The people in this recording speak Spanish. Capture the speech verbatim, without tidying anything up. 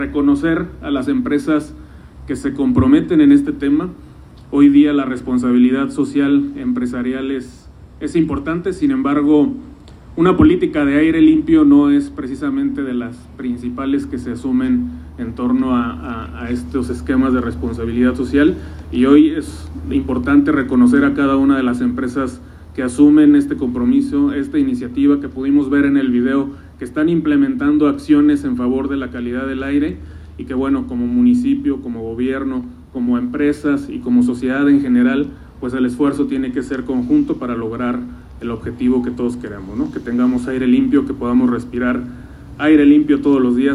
Reconocer a las empresas que se comprometen en este tema. Hoy día la responsabilidad social empresarial es, es importante, sin embargo, una política de aire limpio no es precisamente de las principales que se asumen en torno a, a, a estos esquemas de responsabilidad social, y hoy es importante reconocer a cada una de las empresas que asumen este compromiso, esta iniciativa que pudimos ver en el video, que están implementando acciones en favor de la calidad del aire, y que bueno, como municipio, como gobierno, como empresas y como sociedad en general, pues el esfuerzo tiene que ser conjunto para lograr el objetivo que todos queremos, ¿no? Que tengamos aire limpio, que podamos respirar aire limpio todos los días.